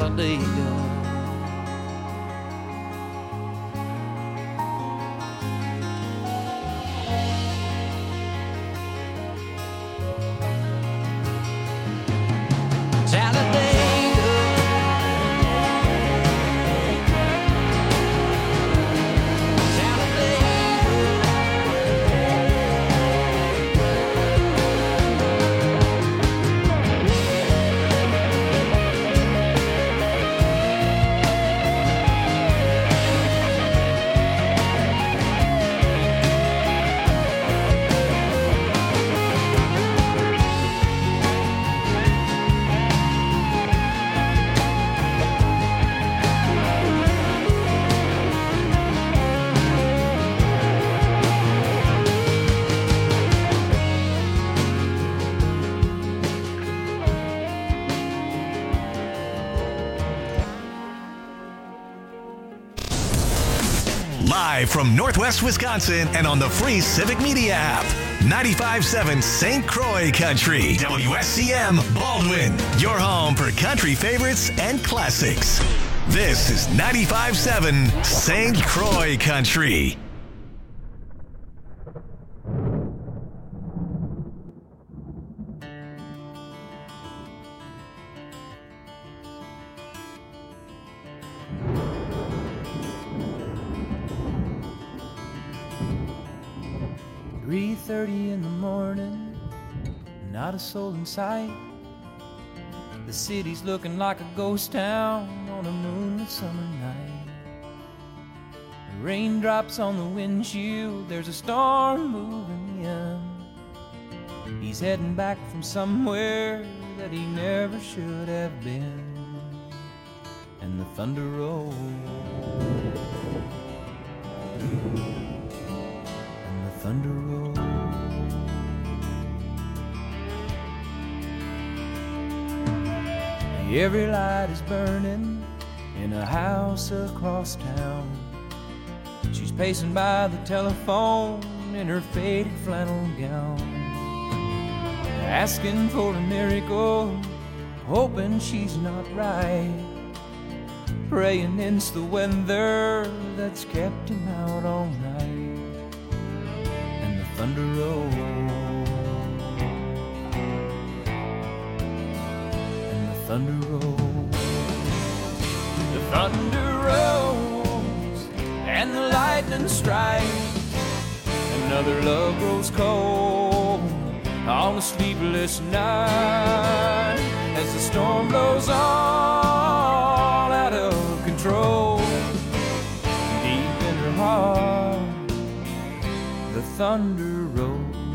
Talladega. Live from Northwest Wisconsin and on the free Civic Media app. 95.7 St. Croix Country. WSCM Baldwin. Your home for country favorites and classics. This is 95.7 St. Croix Country. In the morning, not a soul in sight. The city's looking like a ghost town on a moonlit summer night. Raindrops on the windshield, there's a storm moving in. He's heading back from somewhere that he never should have been. And the thunder rolls, and the thunder rolls. Every light is burning in a house across town. She's pacing by the telephone in her faded flannel gown, asking for a miracle, hoping she's not right, praying it's the weather that's kept him out all night. And the thunder rolls, thunder rolls, the thunder rolls, and the lightning strikes. Another love grows cold on a sleepless night as the storm blows all out of control. Deep in her heart, the thunder rolls.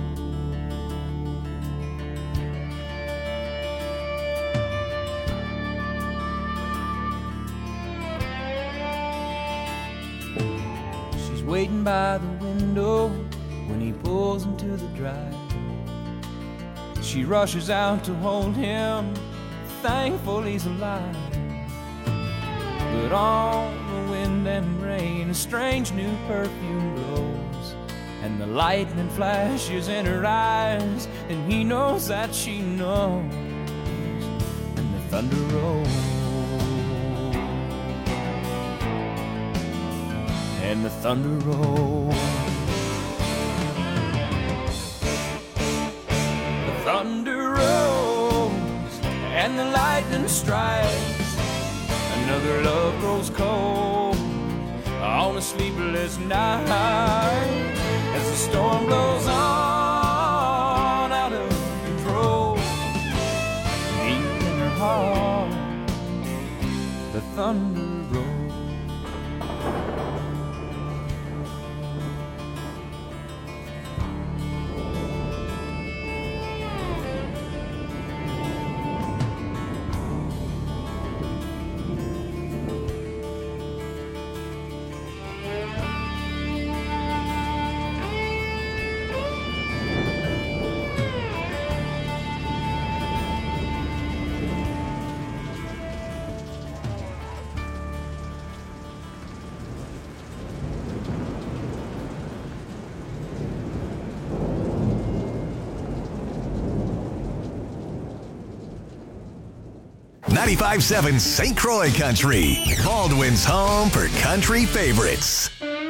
Waiting by the window when he pulls into the drive. She rushes out to hold him, thankful he's alive. But on the wind and rain, a strange new perfume blows, and the lightning flashes in her eyes, and he knows that she knows. And the thunder rolls, and the thunder rolls. The thunder rolls, and the lightning strikes. Another love grows cold on a sleepless night as the storm blows on out of control. Deep in her heart, the thunder rolls. 95.7 St. Croix Country, Baldwin's home for country favorites.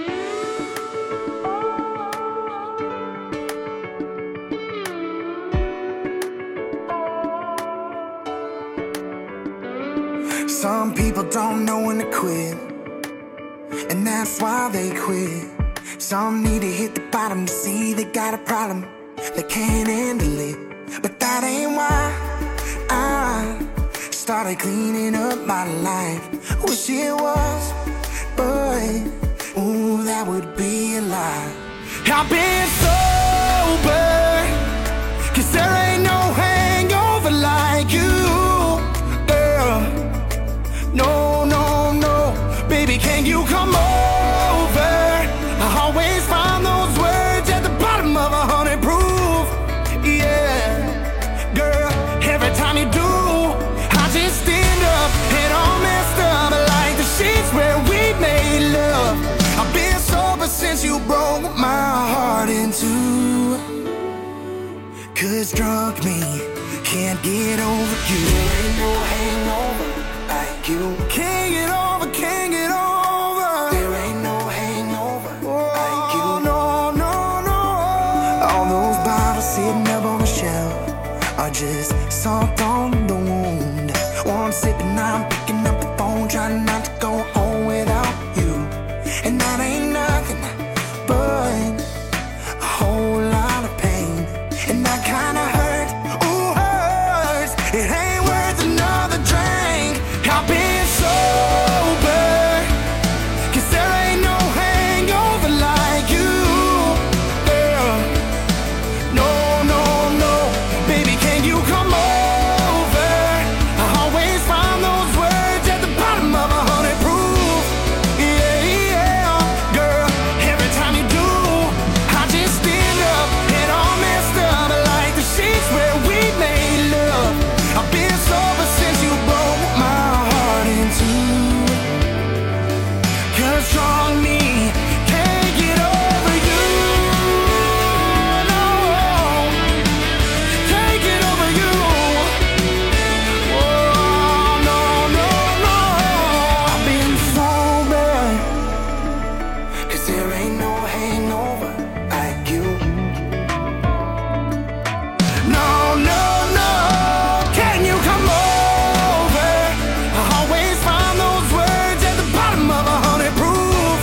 Some people don't know when to quit, and that's why they quit. Some need to hit the bottom to see they got a problem, they can't handle it. But that ain't why I started cleaning up my life. Wish it was, but ooh, that would be a lie. I've been sober, 'cause there ain't no hangover like you, girl. No, no, no, baby, can you come over? I always find those words at the bottom of 100 proof. Yeah, girl, every time you do, I just end up and all messed up like the sheets where we made love. I've been sober since you broke my heart in two, 'cause drunk me can't get over you. There ain't no hangover like you. Can't get over, can't get over. There ain't no hangover like you. No, no, no. All those bottles sitting up on the shelf are just salt on the wound. One sip and I'm picking up the phone, trying not to go home without you. And that ain't nothing but a whole lot of pain. And that kinda hurt, ooh, hurts. It ain't worth another drink. I've been sober, 'cause there ain't no hangover like you, girl. No, no, no, baby, can you come over? I always find those words at the bottom of 100 proof. Yeah, yeah, girl, every time you do, I just end up and all messed up like the sheets where we made love. I've been sober since you broke my heart in two, 'cause strong me can't get over you. No, can't get over you. Oh, no, no, no. I've been sober, 'cause there ain't no hangover like you. No, no, no, can you come over? I always find those words at the bottom of 100 proof.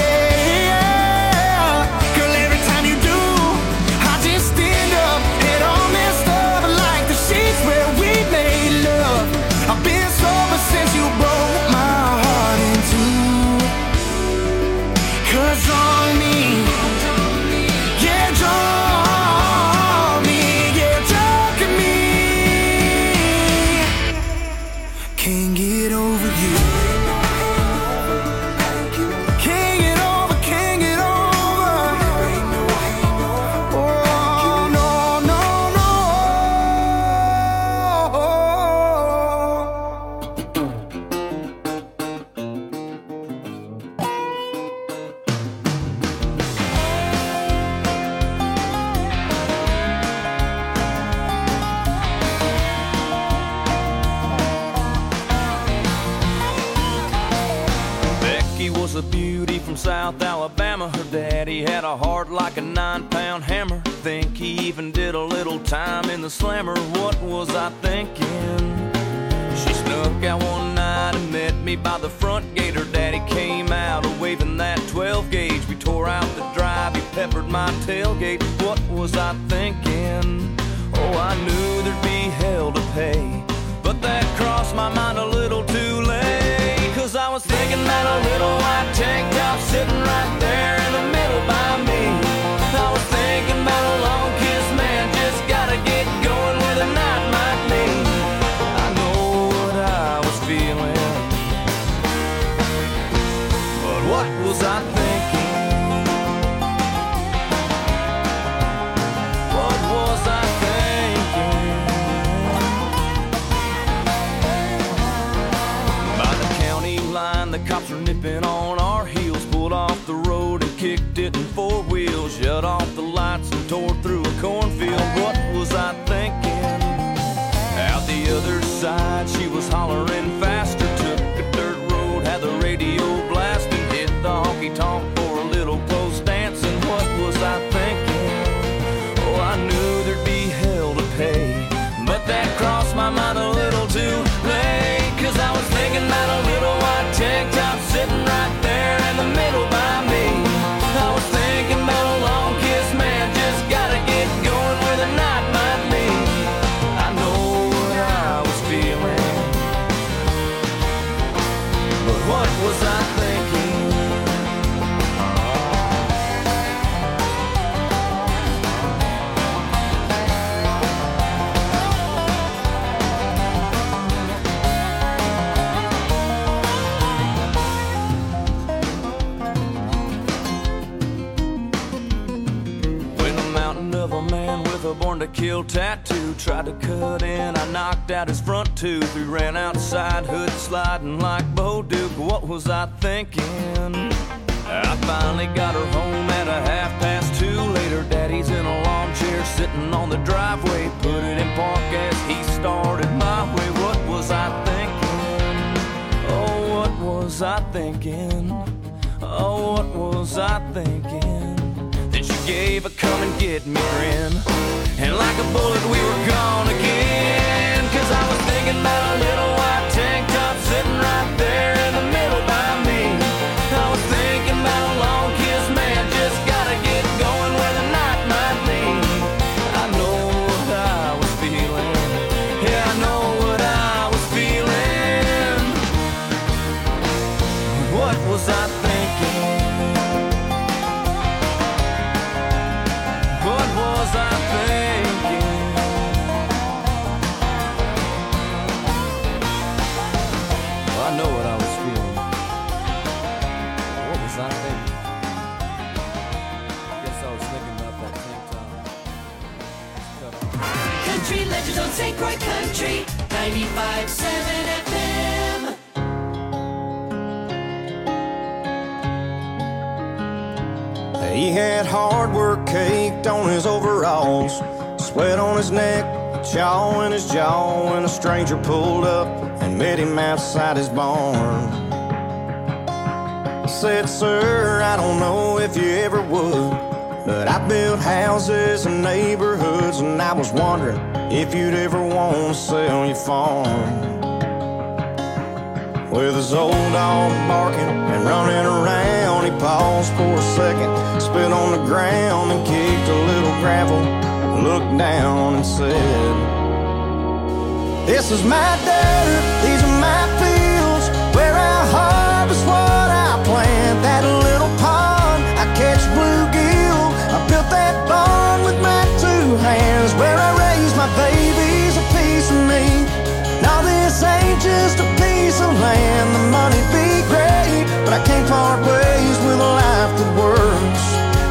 Yeah, girl, every time you do, I just end up and all messed up like the sheets where we made love. I've been sober since you broke my heart in two, 'cause on me, yeah, drunk me, yeah, drunk me, can't get over you. Can't get over, can't get over. Oh, no, no, no. Becky was a beauty from South Alabama. Her daddy had a heart like a 9-pound hammer. Think he even did a little time in the slammer. What was I thinking? She snuck out one night and met me by the front gate. Her daddy came out waving that 12 gauge. We tore out the drive, he peppered my tailgate. What was I thinking? Oh, I knew there'd be hell to pay, but that crossed my mind a little too late. 'Cause I was thinking that a little white tank top sitting right there in the middle by me. I was thinking about a long kiss, man, just gotta get going where the night might lead. I know what I was feeling, but what was I thinking? What was I thinking? was hollering faster. Took a dirt road, had the radio blasting, hit the honky-tonk for a little close dance. And what was I thinking? Oh, I knew there'd be hell to pay, but that crossed my mind a little too late. 'Cause I was thinking about a little white tank top sitting right there in the middle by me. I was thinking about a long kiss, man, just gotta get going where the night might lead. I know what I was feeling, but what was I thinking? A born to kill tattoo tried to cut in, I knocked out his front tooth. We ran outside, hood sliding like Bo Duke. What was I thinking? I finally got her home at a 2:30. Later, Daddy's in a lawn chair sitting on the driveway. Put it in park as he started my way. What was I thinking? Oh, what was I thinking? Oh, what was I thinking? Then she gave a come and get me grin, and like a bullet we were gone again. 'Cause I was thinking about a little white tank top sitting right there in the middle by me. I was thinking about a long kiss, man, just gotta get going where the night might lead. I know what I was feeling, yeah, I know what I was feeling. What was I thinking? What was I thinking? Well, I know what I was feeling. What was I thinking? I guess I was thinking about that tank top. Country Legends on St. Croix Country 95.7 FM. He had hard work caked on his overalls, sweat on his neck, chaw in his jaw, when a stranger pulled up and met him outside his barn. He said, "Sir, I don't know if you ever would, but I built houses and neighborhoods, and I was wondering if you'd ever want to sell your farm." With his old dog barking and running around, he paused for a second, spit on the ground and kicked a little gravel, looked down and said, "This is my dirt, these are my fields, where I harvest what I plant. That little pond, I catch bluegill, I built that barn with my 2 hands, where I raise my babies, a piece of me. Now this ain't just a piece of land, the money'd be great, but I can't part ways with a life that works.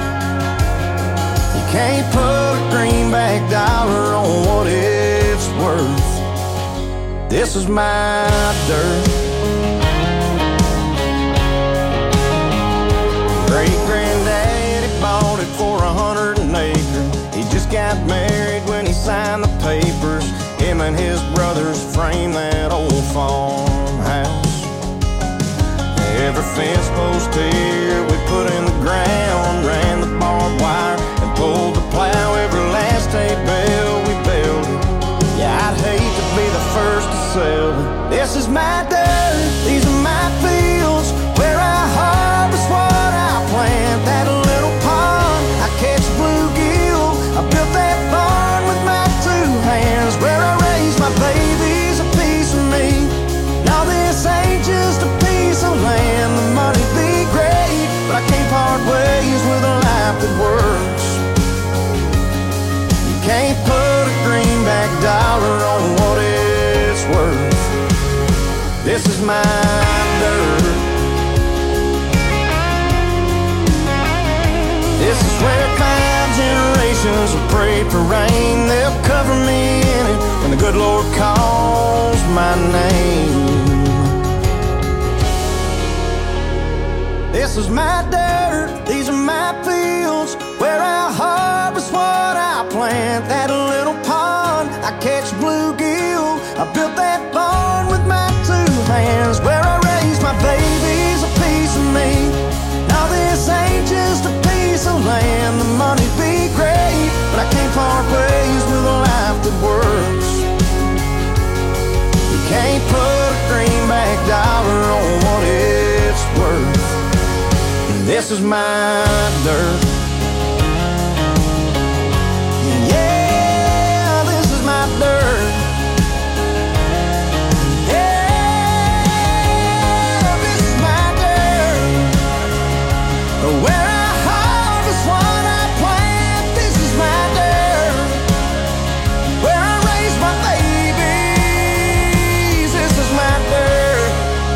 You can't put a greenback dollar on what it's worth. This is my dirt." Great-granddaddy bought it for 100 an acre. He just got married when he signed the papers. Him and his brothers framed that old farmhouse. Every fence post here we put in the ground, ran the barbed wire and pulled the plow. Every last hay bale we built it. Yeah, I'd hate to be the first to sell it. This is my dirt, these are my fields, where I harvest what I plant. That little pond, I catch bluegill, I built that barn with my 2 hands, where I raise my babies, a piece of me. Now this ain't just a piece of land, the money'd be great, but I can't part ways with a life that works. You can't put a greenback dollar on what it's worth. This is my dirt. This is where 5 generations have prayed for rain. They'll cover me in it when the good Lord calls my name. This is my dirt, these are my fields, where I harvest what I plant. That little pond, I catch bluegill, I built that barn with my this is my dirt. Yeah, this is my dirt. Yeah, this is my dirt. Where I harvest what I plant, this is my dirt. Where I raise my babies, this is my dirt.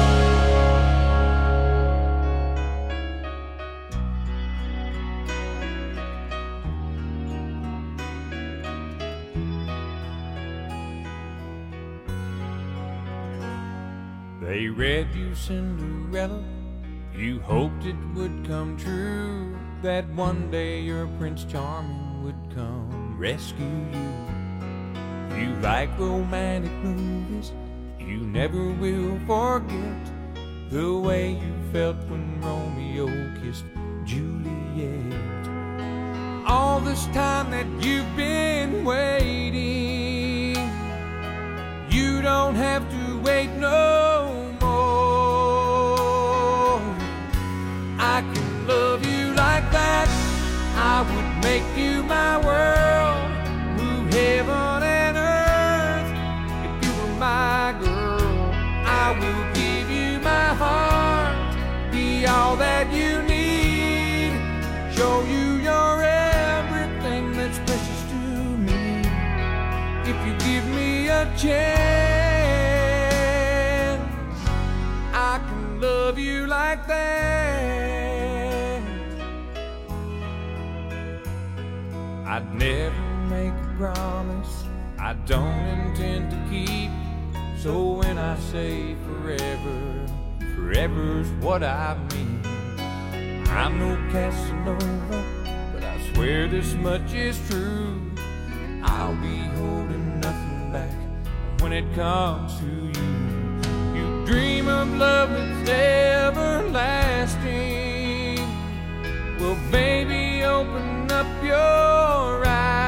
They read you Cinderella, you hoped it would come true, that one day your Prince Charming would come rescue you. You like romantic movies, you never will forget the way you felt when Romeo kissed Juliet. All this time that you've been waiting, you don't have to wait no more. I can love you like that, I would make you my world, move heaven and earth. If you were my girl, I will give you my heart, be all that you need, show you you're everything that's precious to me. If you give me a chance, I can love you like that. I'd never make a promise I don't intend to keep. So when I say forever, forever's what I mean. I'm no Casanova, but I swear this much is true. I'll be holding nothing back when it comes to you. You dream of love that's everlasting. Well, baby, open up your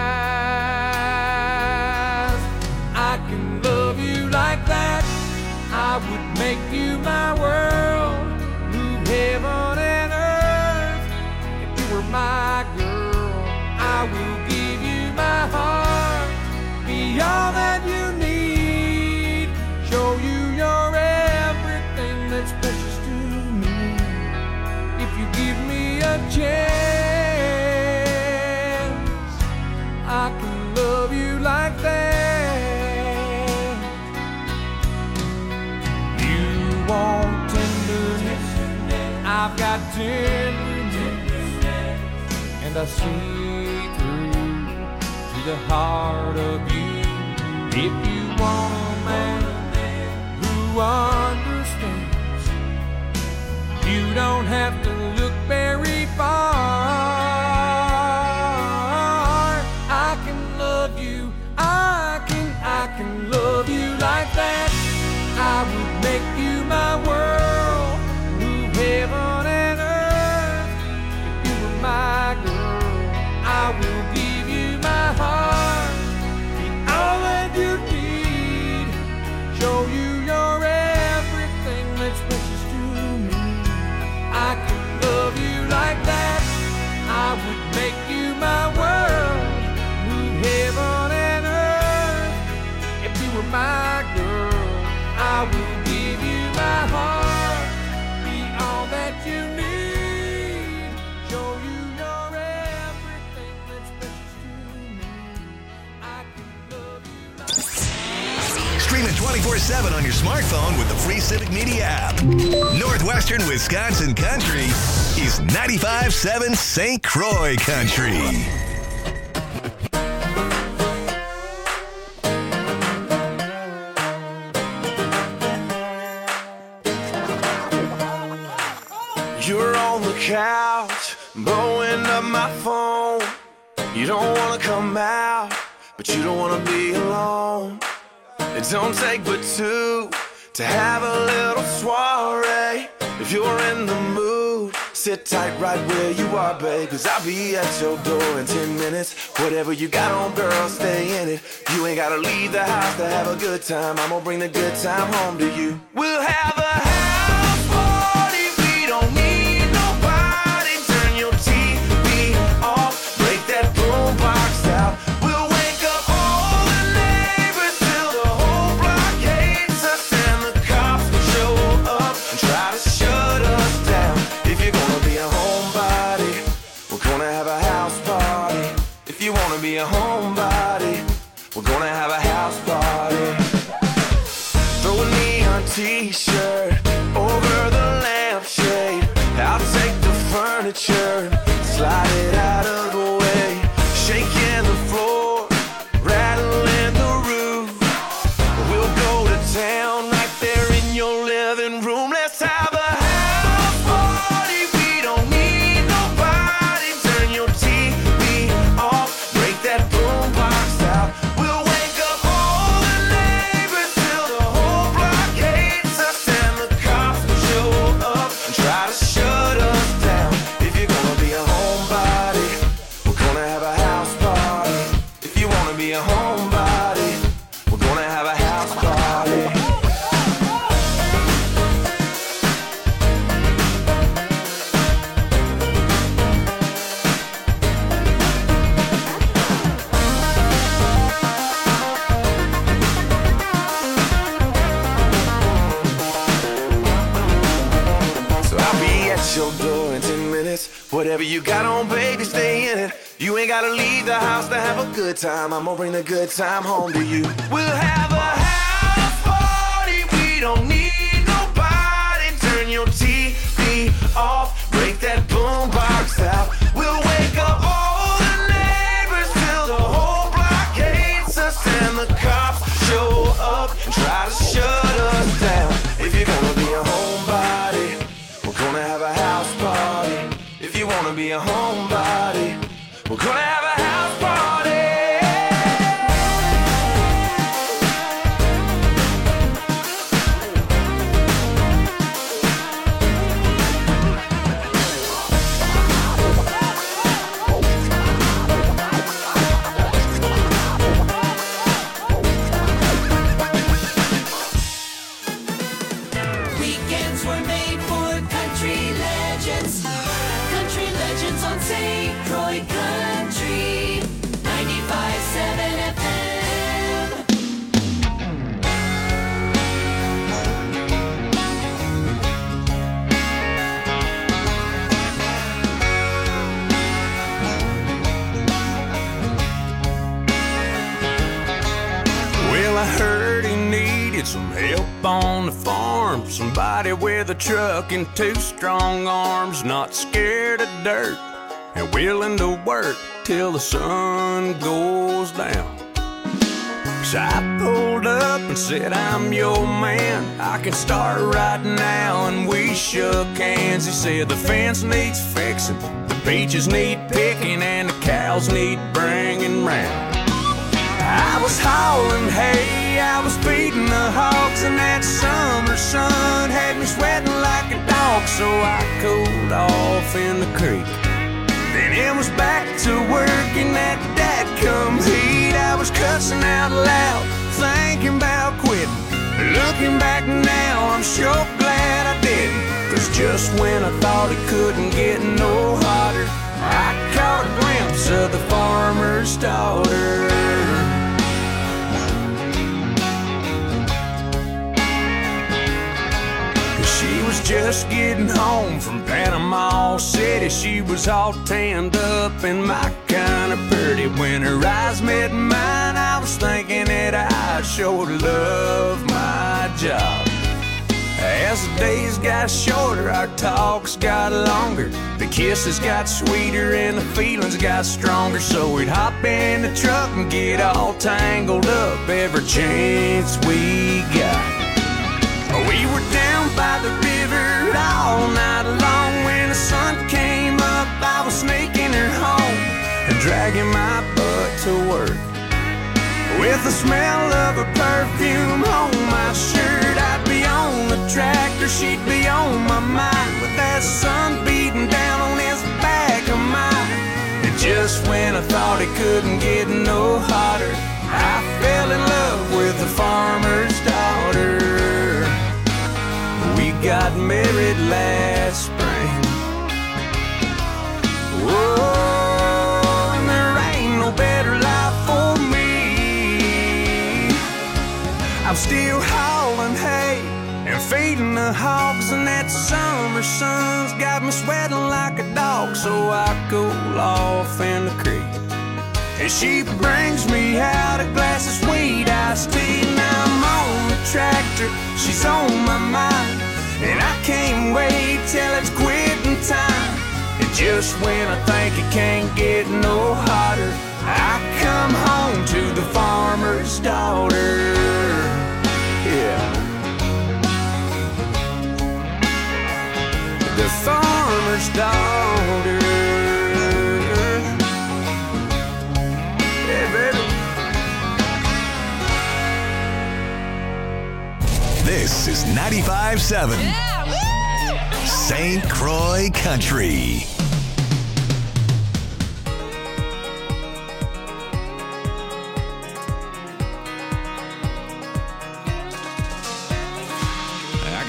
eyes. I can love you like that, I would make you my world, move heaven and earth. If you were my girl, I will give you my heart, be all that you need, show you you're everything that's precious to me. If you give me a chance, I can love you like that. You want tenderness, I've got tenderness, and I see through to the heart of you. If you want a man who understands, you don't have to look very far. I can love you, I can love you like that. I would make you my world, move heaven and earth. If you were my girl, I will give you my heart, be all that you need, show you you're everything that's precious to me. I can love you like that, I would make you my world, move heaven and earth. If you were my girl, I will give you my heart, be all that you need, show you you're everything that's precious to me. I can love you like. Stream it 24/7 on your smartphone with the free Civic Media app. Northwestern Wisconsin Country is 95.7 St. Croix Country. You're on the couch, blowing up my phone. You don't wanna come out, but you don't wanna be alone. It don't take but two to have a little soiree. If you're in the mood, sit tight right where you are, babe, 'cause I'll be at your door in 10 minutes. Whatever you got on, girl, stay in it. You ain't gotta leave the house to have a good time. I'm gonna bring the good time home to you. We'll have a house party, we don't need nobody. be a homebody. We're gonna have a house party. Your door in 10 minutes. Whatever you got on, baby, stay in it. You ain't gotta leave the house to have a good time. I'm gonna bring the good time home to you. We'll have a house party. We don't need nobody. Turn your TV off. Break that boombox out. We'll wake up all the neighbors till the whole block hates us. And the cops show up and try to shut us down. If you're gonna be a homebody, gonna have a house party. If you wanna be a homebody, we're gonna have a house party. Weekends were made for country legends. Country legends on St. Croix Country 95.7 FM. Well, I heard he needed some help on the farm. Somebody with a truck and two strong arms, not scared of dirt and willing to work till the sun goes down. So I pulled up and said, I'm your man, I can start right now. And we shook hands. He said the fence needs fixing, the beaches need picking, and the cows need bringing round. I was hauling hay, I was feeding the hogs, and that summer sun had me sweating like a dog. So I cooled off in the creek. Then it was back to work in that dadgum heat. I was cussing out loud, thinking about quitting. Looking back now, I'm sure glad I didn't. 'Cause just when I thought it couldn't get no hotter, I caught a glimpse of the farmer's daughter. She was just getting home from Panama City. She was all tanned up and my kind of pretty. When her eyes met mine, I was thinking that I sure love my job. As the days got shorter, our talks got longer. The kisses got sweeter and the feelings got stronger. So we'd hop in the truck and get all tangled up every chance we got. We were down by the river all night long. When the sun came up, I was sneaking her home and dragging my butt to work. With the smell of her perfume on my shirt, I'd be on the tractor, she'd be on my mind, with that sun beating down on this back of mine. And just when I thought it couldn't get no hotter, I fell in love with the farmer's daughter. We got married last spring. Whoa, and there ain't no better life for me. I'm still hauling hay and feeding the hogs, and that summer sun's got me sweating like a dog. So I cool off in the creek, and she brings me out a glass of sweet iced tea. Now I'm on the tractor, she's on my mind, and I can't wait till it's quitting time. And just when I think it can't get no hotter, I come home to the farmer's daughter. Yeah. The farmer's daughter. Yeah, baby. This is 95.7 St. Croix Country.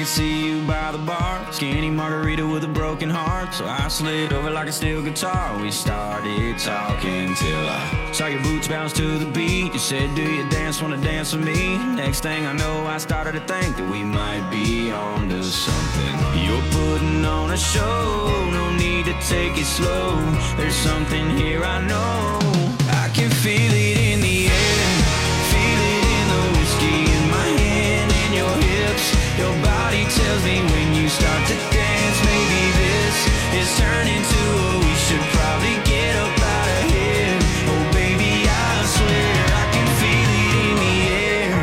could see you by the bar, skinny margarita with a broken heart. So I slid over like a steel guitar. We started talking till I saw your boots bounce to the beat. You said, do you dance, wanna dance with me? Next thing I know, I started to think that we might be on to something. You're putting on a show, no need to take it slow. There's something here I know. I can feel it in the air, feel it in the whiskey in my hand and your hips. Your body tells me when you start to dance, maybe this is turning to a we should probably get up out of here. Oh baby, I swear I can feel it in the air.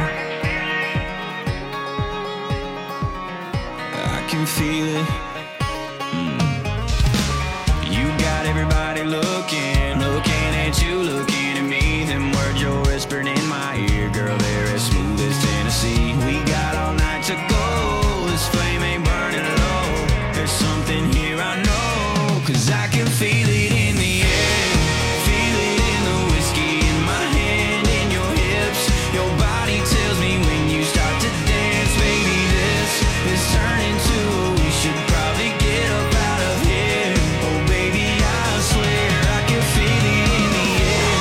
I can feel it. You got everybody looking at you, looking at me. Them words you're whispering in my ear, girl, they're as smooth as Tennessee. We got all night to go, this flame ain't burning low. There's something here I know, 'cause I can feel it in the air, feel it in the whiskey in my hand and your hips. Your body tells me when you start to dance, baby, this is turning to we should probably get up out of here. Oh baby, I swear I can feel it in the air.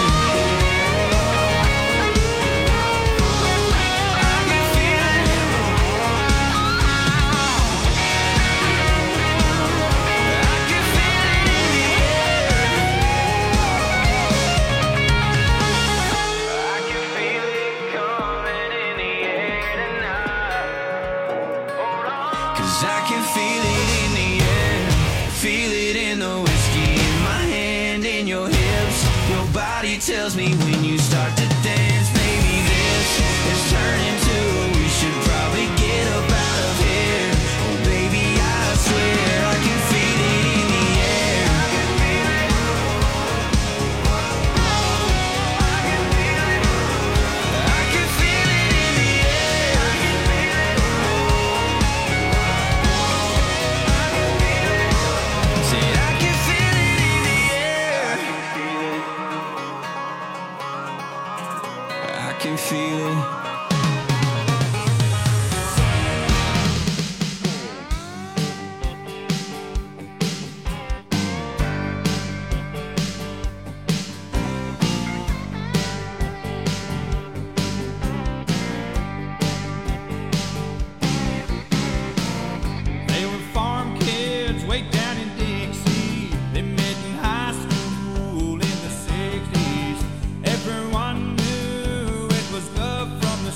I can feel it. I can feel it in the air. I can feel it coming in the air tonight. Hold on. 'Cause I can feel it in the air, feel it in the whiskey in my hand and your hips. Your body tells me when you start to dance, maybe this is turning to we should probably get up out of here. Oh baby, I swear I can feel it in the air. I can feel it. I can feel it. I can feel it in the air. I can feel it. I can feel it. Said I can feel it in the air. I can feel it. They were farm kids way down in Dixie. They met in high school in the 60s. Everyone knew it was love from the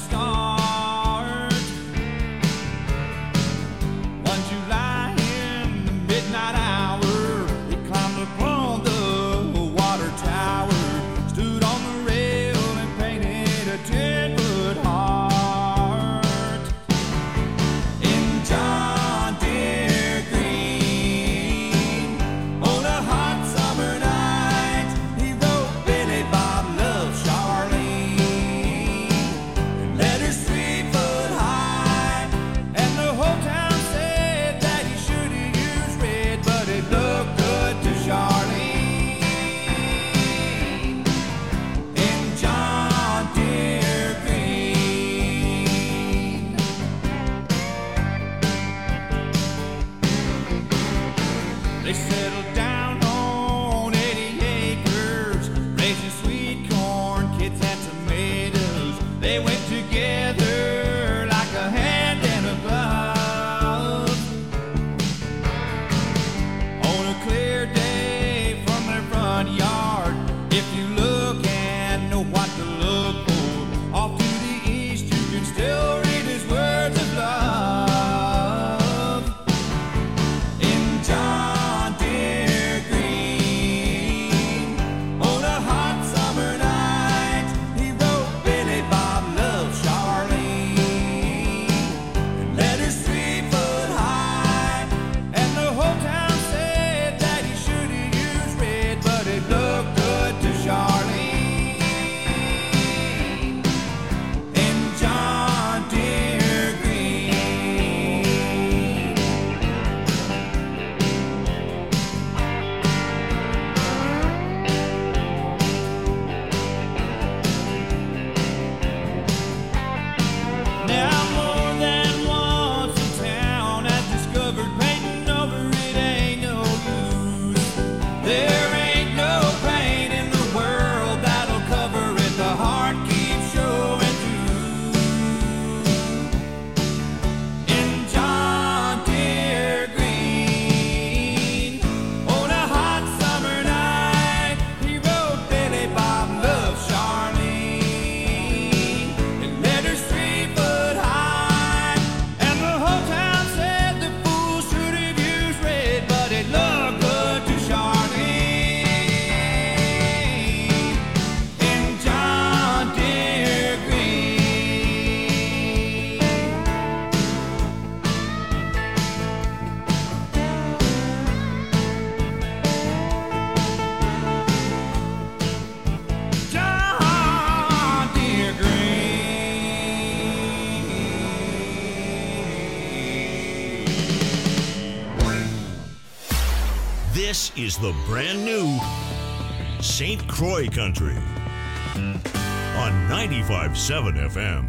This is the brand new St. Croix Country on 95.7 FM.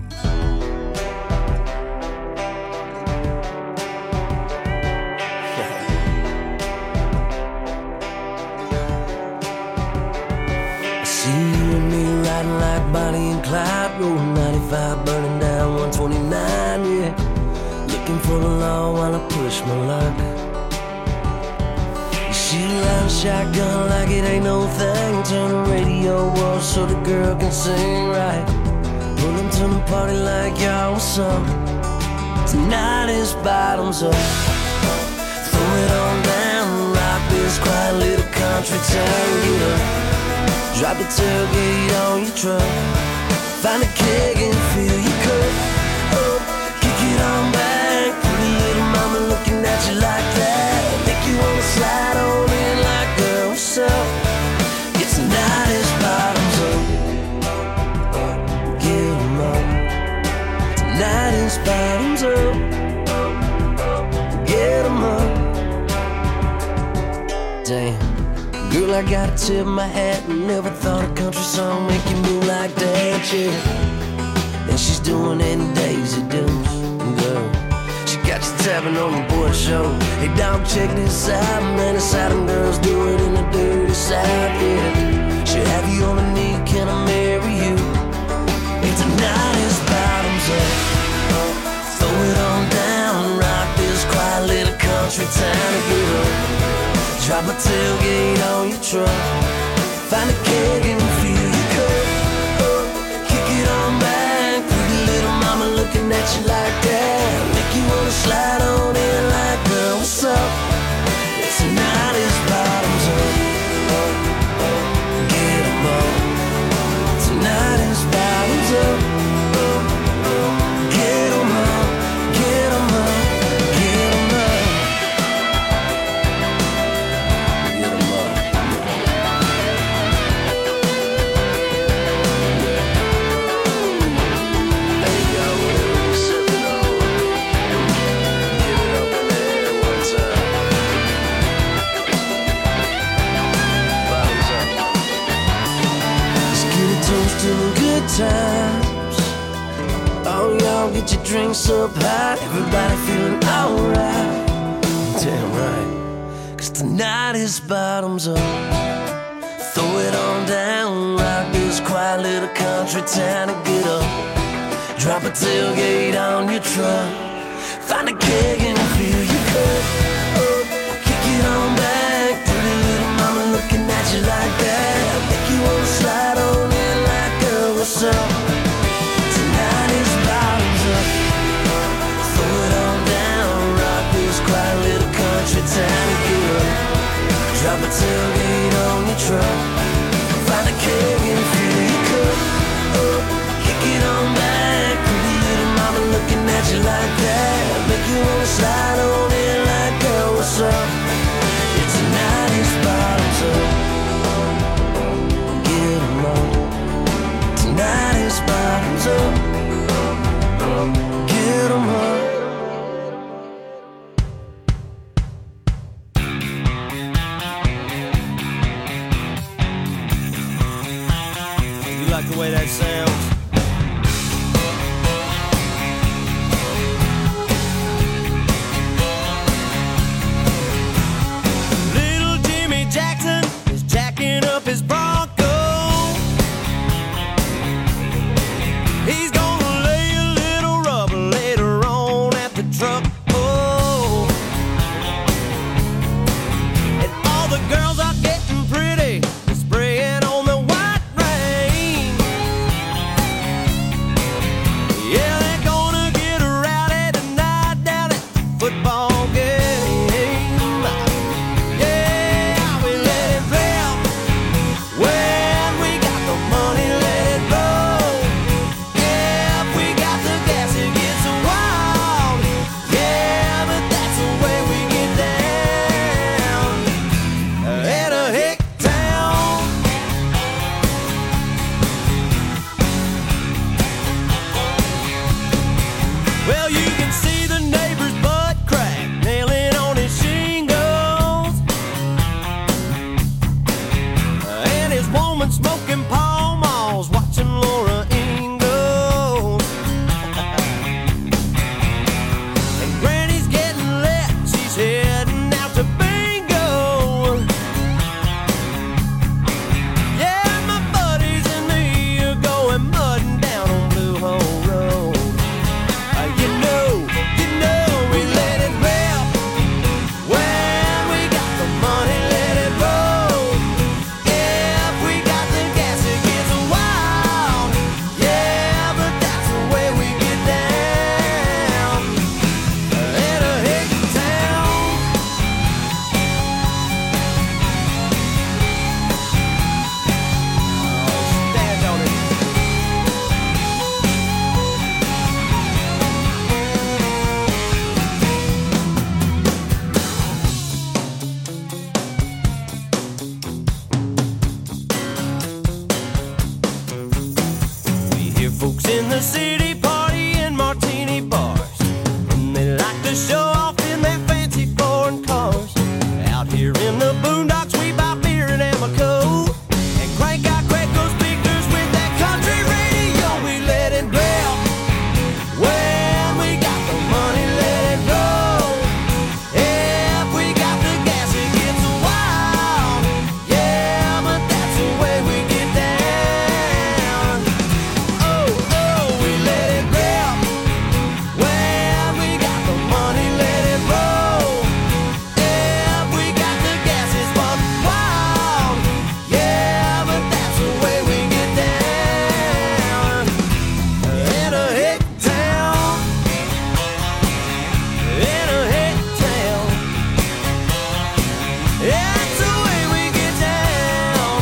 See you and me riding like Bonnie and Clyde, rolling 95, burning down 129, yeah. Looking for the law while I push my luck. You shoot a line shotgun like it ain't no thing. Turn the radio off so the girl can sing right. Pulling to the party like y'all what's up. Tonight is bottoms up. Throw it on down, rock this quiet little country town. Get up, drop the tailgate on your truck. Find a keg and fill your cup up. Kick it on back, pretty little mama looking at you like that. Make you wanna slide on in like, girl, what's up? It's tonight is bottoms up. Get 'em up. Tonight is bottoms up. Get 'em up. Damn. Girl, I gotta tip my hat and never thought a country song make you move like that, yeah. And she's doing it in Daisy Dukes, girl. She got you tapping on the board show. Hey, dog, check this out, man. The Southern girls do it in the dirty South, yeah. She'll have you on the knee, can I marry you? And tonight is bottoms up. Throw it on down, rock this quiet little country town to get up. Drop a tailgate on your truck. Find a keg and fill your cup up. Kick it on back, pretty little mama looking at you like that. Make you wanna slide on in like, girl, what's up? Tonight is bottoms up. Get 'em up. Tonight is bottoms up. Get 'em up. Get 'em up. Get 'em up. Good times. Oh, y'all get your drinks up high. Everybody feeling alright. Damn right. 'Cause tonight is bottoms up. Throw it on down, rock this quiet little country town to get up. Drop a tailgate on your truck. Find a keg and fill your cup up. Kick it on back, pretty little mama looking at you like that. Make you wanna slide on in like, girl, what's up? Tonight is bottoms up. Throw it on down, rock this quiet little country town to get up. Drop a tailgate on your truck. Find a keg and fill your cup up. Kick it on back, pretty little mama looking at you like that. Make you wanna slide on in like, girl, what's up? Yeah, tonight is bottoms up. Get 'em up. Tonight is bottoms up. Get 'em up. City party in martini bars. And they like to show off in their fancy foreign cars. Out here in the boondocks we buy beer and Amoco and crank out Craigco speakers with that country radio. We let it rip. When we got the money, let it roll. If we got the gas, it gets wild. Yeah, but that's the way we get down. Oh, we let it rip. When we got the money, let it roll. If we got the gas, it's buck wild. Yeah, but that's the way we get down. In a hick town. In a hick town. That's the way we get down.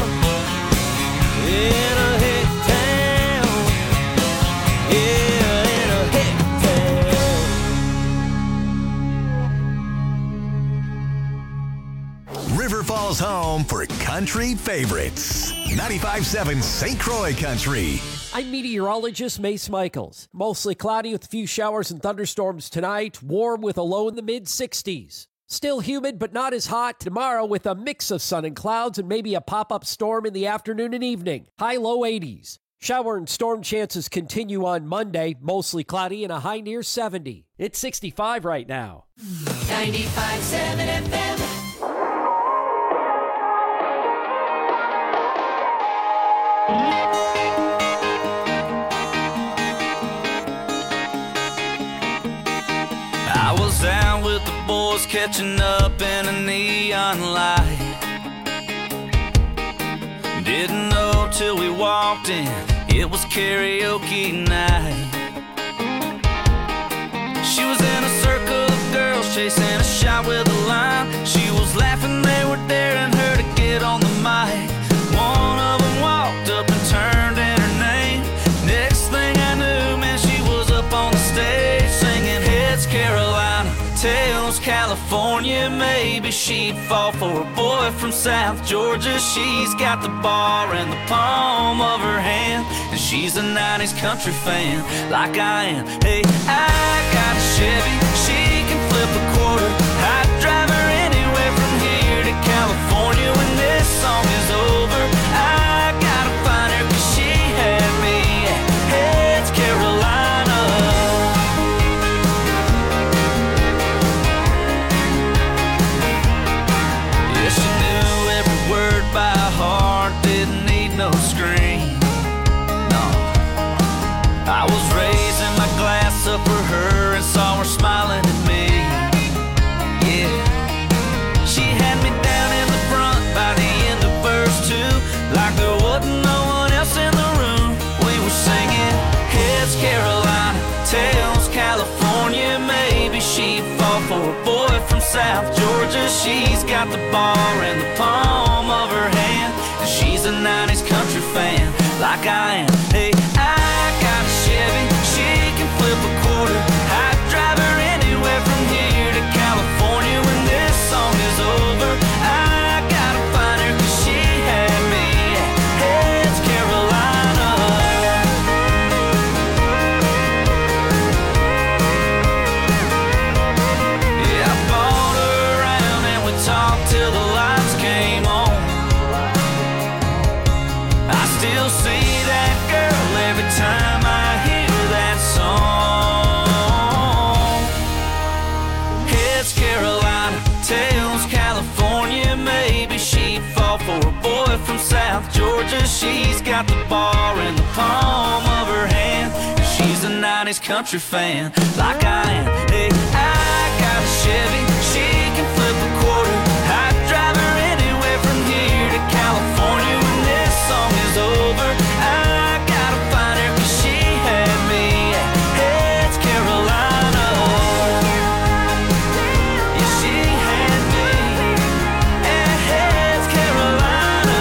In a hick town. Yeah, in a hick town. River Falls home for country favorites. 95.7 St. Croix Country. I'm meteorologist Mace Michaels. Mostly cloudy with a few showers and thunderstorms tonight. Warm with a low in the mid-60s. Still humid but not as hot tomorrow with a mix of sun and clouds and maybe a pop-up storm in the afternoon and evening. High low 80s. Shower and storm chances continue on Monday. Mostly cloudy and a high near 70. It's 65 right now. 95.7 FM. I was out with the boys catching up in a neon light. Didn't know till we walked in, it was karaoke night. She was in a circle of girls chasing a shot with a line. She was laughing, they were daring her to get on the mic. One of them walked up and turned in her name. Next thing I knew, man, she was up on the stage singing Heads Carolina, Tails California. Maybe she'd fall for a boy from South Georgia. She's got the bar in the palm of her hand, and she's a 90s country fan like I am. Hey, I got a Chevy, she can flip a quarter. I'd drive her anywhere from here to California. When this song is over, I gotta find her, 'cause she had me at Heads Carolina. Yeah, she knew every word by heart, didn't need no screen. No, I was raising my glass up for her and saw her smiling at me. Yeah, she had me down in the front by the end of verse 2, like there wasn't no one else in the room. We were singing Heads Carolina, Tails California. Maybe she'd fall for a boy from South Georgia. She's got the bar in the palm of her hand, and she's a 90s country fan like I am. Hey, I got a Chevy, she can flip a quarter. I'd drive her anywhere from here to California. When this song is over, I gotta find her, 'cause she had me at Heads Carolina. Yeah, I bought her around and we talked till the lights came on. I still see that girl every time I hear that song. Heads Carolina, Tails California. Maybe she'd fall for a boy from South Georgia. She's got the bar in the palm of her hand, and she's a 90s country fan like I am. Hey, I got a Chevy, she can flip a quarter. I'd drive her anywhere from here to California. When this song is over, I gotta find her, 'cause she had me at Heads Carolina. Yeah, she had me at Heads Carolina.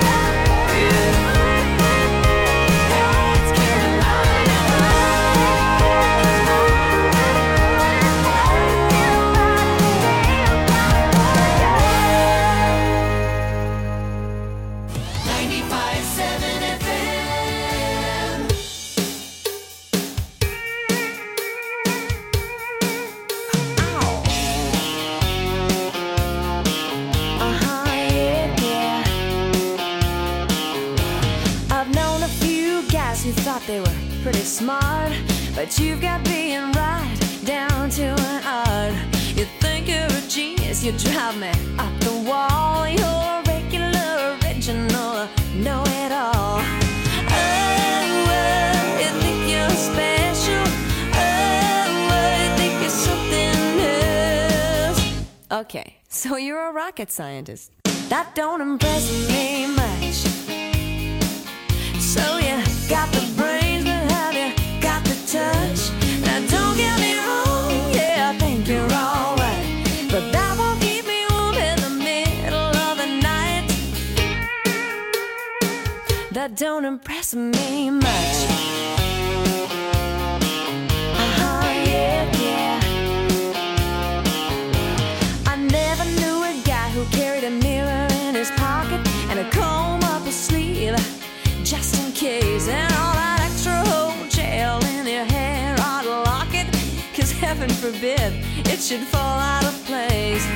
Yeah. Heads Carolina. guys who thought they were pretty smart, but you've got being right down to an art. You think you're a genius, you drive me up the wall. You're a regular, original, know-it-all. Oh, you think you're special. Oh, you think you're something else. Okay, so you're a rocket scientist. That don't impress me much. So you got the brains, but have you got the touch? Now don't get me wrong, yeah, I think you're alright, but that won't keep me warm in the middle of the night. That don't impress me much. Yeah, yeah. I never knew a guy who carried a mirror in his pocket and a comb up his sleeve, just in case, and all that extra whole gel in your hair ought to lock it, 'cause heaven forbid it should fall out of place.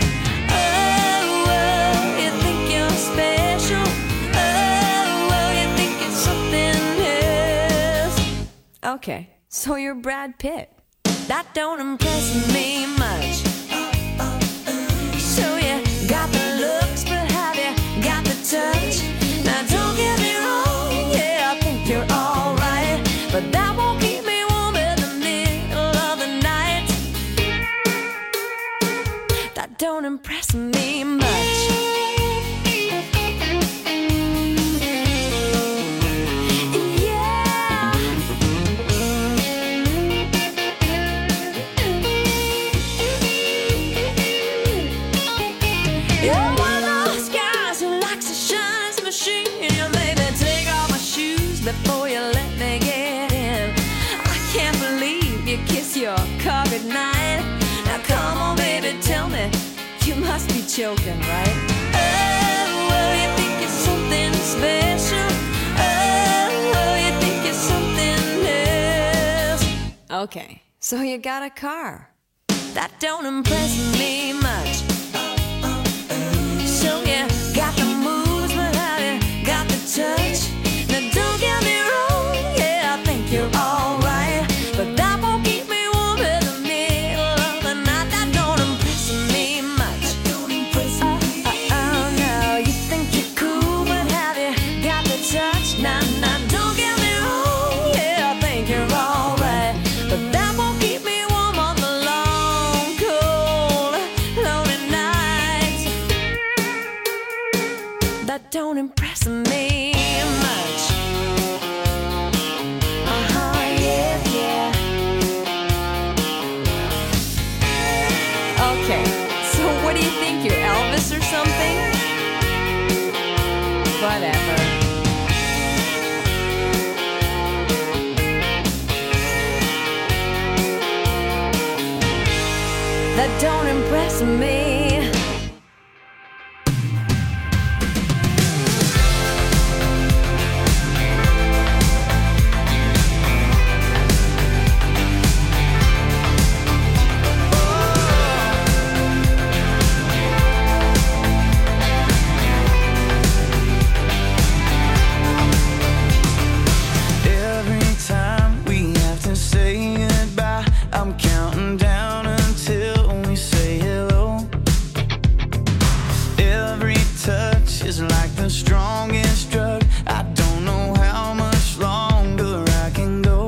Oh, you think you're special. Oh, you think it's something else. Okay, so you're Brad Pitt. That don't impress me much. So you got the looks, but have you got the touch? Now don't get me wrong, yeah, I think you're alright, but that won't keep me warm in the middle of the night. That don't impress me much. You're one of those guys who likes to shine his machine. You maybe take off my shoes before you let me get in. I can't believe you kiss your car goodnight. Now come on, baby, tell me, you must be joking, right? Oh, you think it's something special. Oh, you think it's something else. Okay, so you got a car. That don't impress me much. So you got the moves, but have you got the touch? Now don't get me wrong, yeah, I think you're alright, but that won't keep me warm in the middle of the night. That don't impress me much. Oh, no, you think you're cool, but have you got the touch? Nah, don't get me wrong, yeah, I think you're alright, but that won't keep me warm on the long, cold, lonely nights. That don't impress me much. Yeah, yeah. Okay, so what do you think, you're Elvis or something? Whatever. That don't impress me. Every time we have to say goodbye, I'm counting down until we say hello. Every touch is like the strongest drug. I don't know how much longer I can go.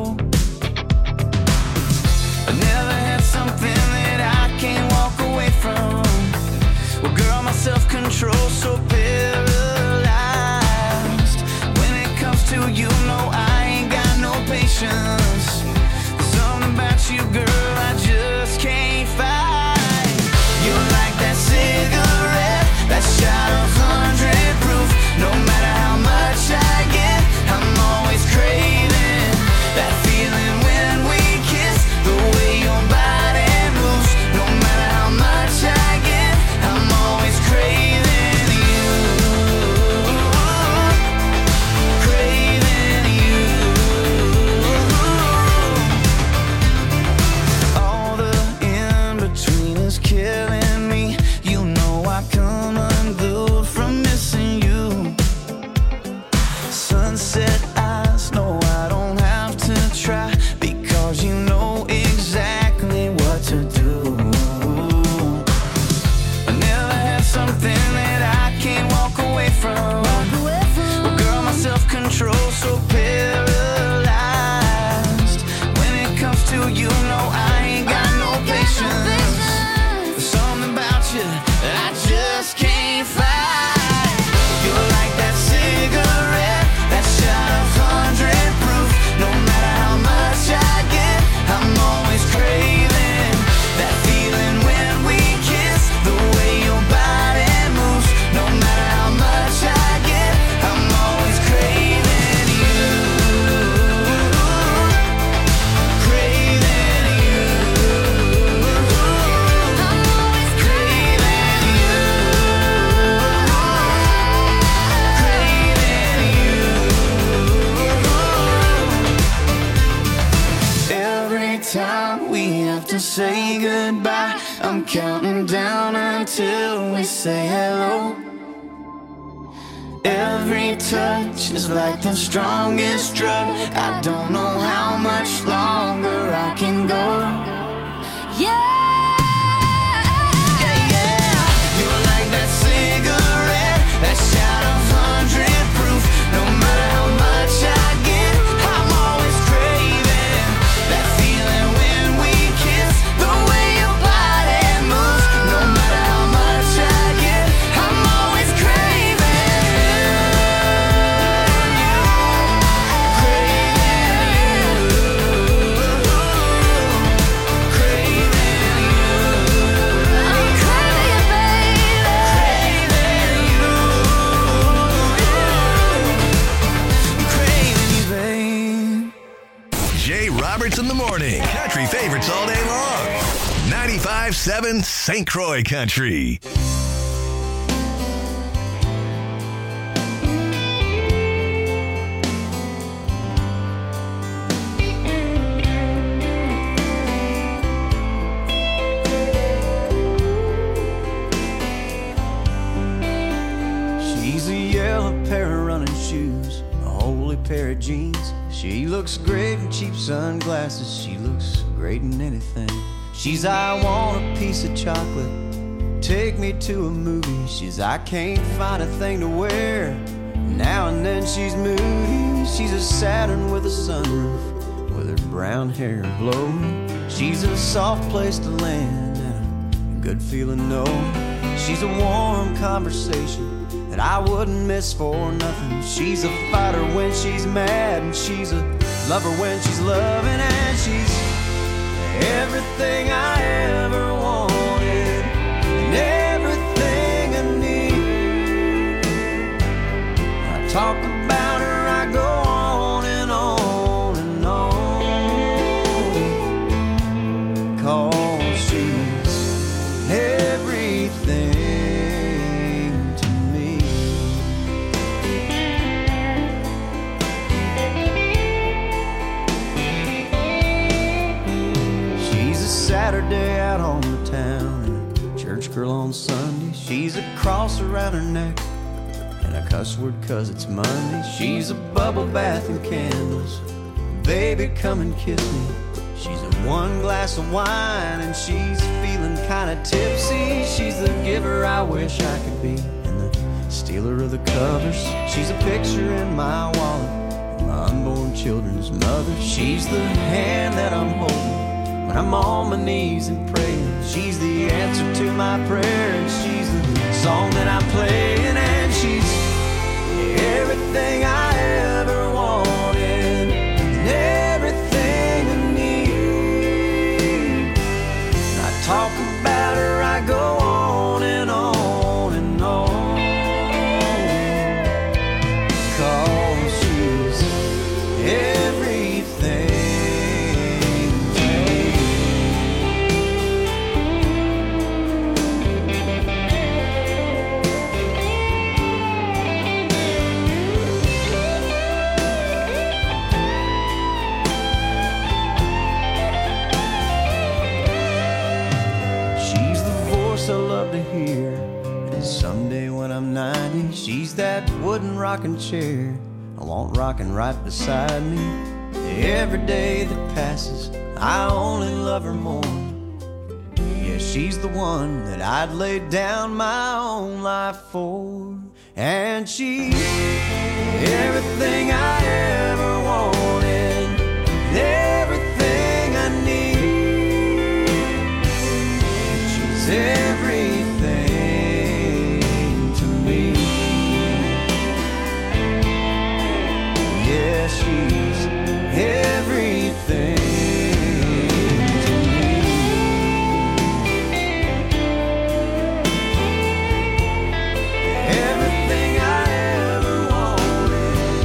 I never had something that I can't walk away from. Well, girl, my self-control's so paralyzed. When it comes to you, no, I ain't got no patience. There's something about you, girl, I just can't fight. You're like that cigarette, that shot of 100 proof. No matter how much I get, I'm always craving that feeling when we kiss. The way your body moves. No matter how much I get, I'm always craving you. Craving you. I'm counting down until we say hello. Every touch is like the strongest drug. I don't know how much longer I can go. Yeah. You're like that cigarette, that shot of 100 proof. No matter how much I get, I'm always craving that feeling when we kiss. The way your body moves. No matter how much I get, I'm always craving you. Jay Roberts in the morning. Country favorites all day long. 95.7 St. Croix Country. She's a yellow pair of running shoes, a holy pair of jeans. She looks great in cheap sunglasses. She looks great in anything. She's I want a piece of chocolate, take me to a movie. She's I can't find a thing to wear. Now and then she's moody. She's a Saturn with a sunroof, with her brown hair blowing. She's a soft place to land and a good feeling no. She's a warm conversation that I wouldn't miss for nothing. She's a fighter when she's mad, and she's a lover when she's loving, and she's everything I ever wanted and everything I need. I talk about her, I go on and on and on, 'cause she's everything. Saturday out on the town and a church girl on Sunday. She's a cross around her neck and a cuss word 'cause it's Monday. She's a bubble bath and candles, baby come and kiss me. She's a one glass of wine and she's feeling kinda tipsy. She's the giver I wish I could be and the stealer of the covers. She's a picture in my wallet, my unborn children's mother. She's the hand that I'm holding when I'm on my knees and praying. She's the answer to my prayer, and she's the song that I'm playing, and she's everything I ever wanted and everything I need. And I talk about her, I go on and on and on, 'cause she's everything. I love to hear, and someday when I'm 90, she's that wooden rocking chair I want rocking right beside me. Every day that passes, I only love her more. Yeah, she's the one that I'd lay down my own life for, and she's everything I ever wanted, everything I need. She's everything to me. Yeah, she's everything to me. Everything I ever wanted.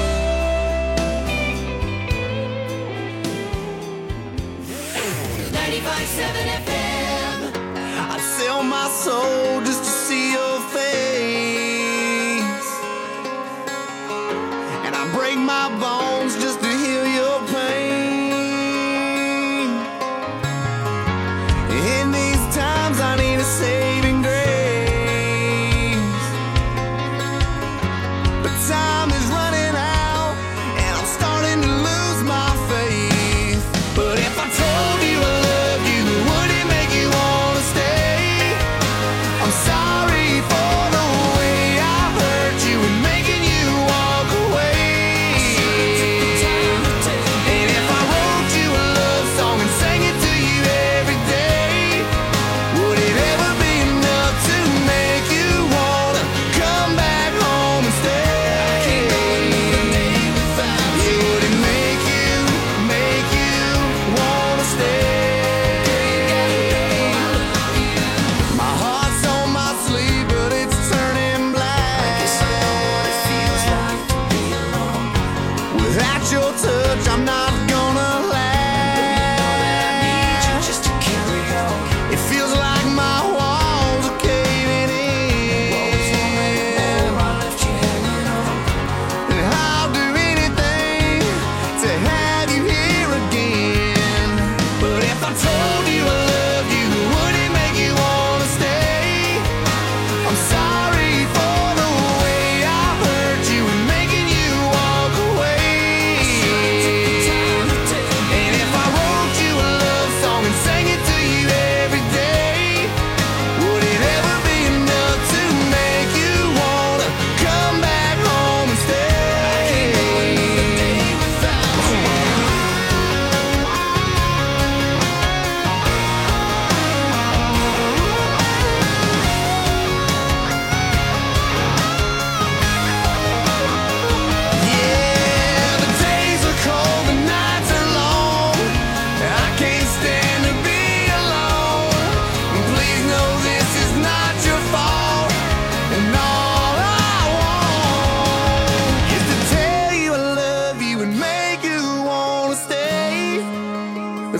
95.7 FM. I sell my soul just to see your face, and I break my bones just to heal your pain. In these times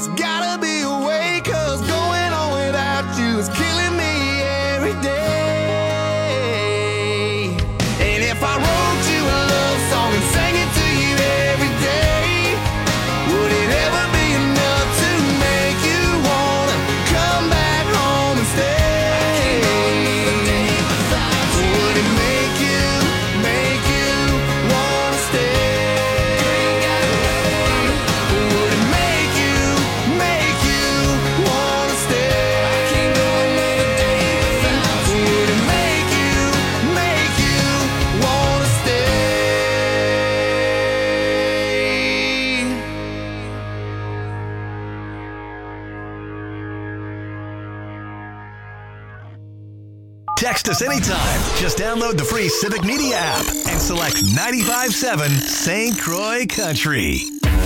There's gotta be a way, 'cause going on without you is killing me every day. And if I wrote you a love song and sang it to you every day, would it ever be enough to make you wanna come back home and stay? Would it make you wanna stay? Would it make you wanna stay? Would it make you wanna stay? Text us anytime. Just download the free Civic Media app and select 95.7 St. Croix Country.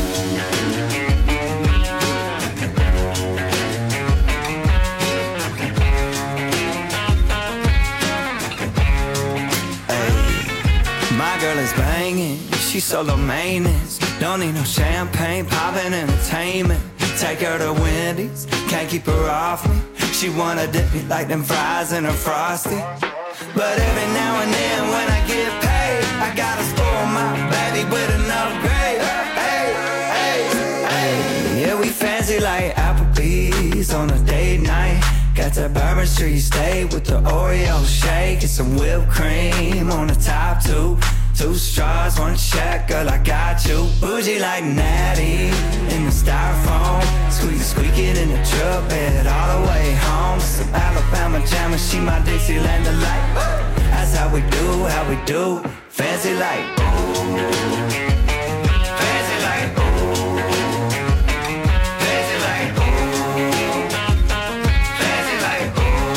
My girl is banging, she's solo maintenance. Don't need no champagne, poppin' entertainment. Take her to Wendy's, can't keep her off me. She wanna dip me like them fries in her Frosty. But every now and then when I get paid, I gotta spoil my baby with an upgrade. Hey, hey, hey. Yeah, we fancy like Applebee's on a date night. Got that Bourbon Street steak with the Oreo shake and some whipped cream on the top two. 2 straws, 1 check, girl, I got you. Bougie like Natty in the styrofoam. Squeaking in the truck bed all the way home. Some Alabama jammer, she my Dixieland delight. That's how we do, fancy like. Fancy like. Fancy like. Fancy like.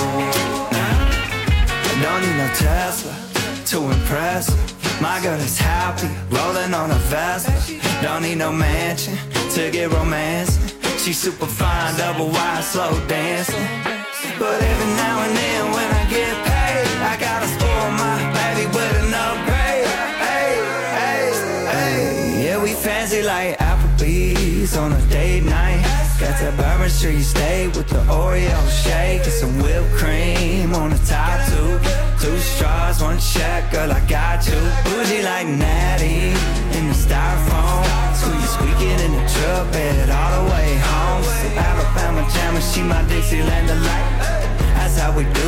Don't need no Tesla to impress her. My girl is happy, rolling on a Vespa. Don't need no mansion to get romance. She's super fine, double wide, slow dancing. But every now and then when I get paid, I gotta spoil my baby with an upgrade. Hey, hey, hey. Yeah, we fancy like Applebee's on a date night. Got that Bourbon Street steak with the Oreo shake and some whipped cream on the top two. 2 straws, 1 check, girl, I got you. Bougie like Natty in the styrofoam. Squeaking in the truck bed all the way home. Some Alabama jammer, she my Dixieland delight. That's how we do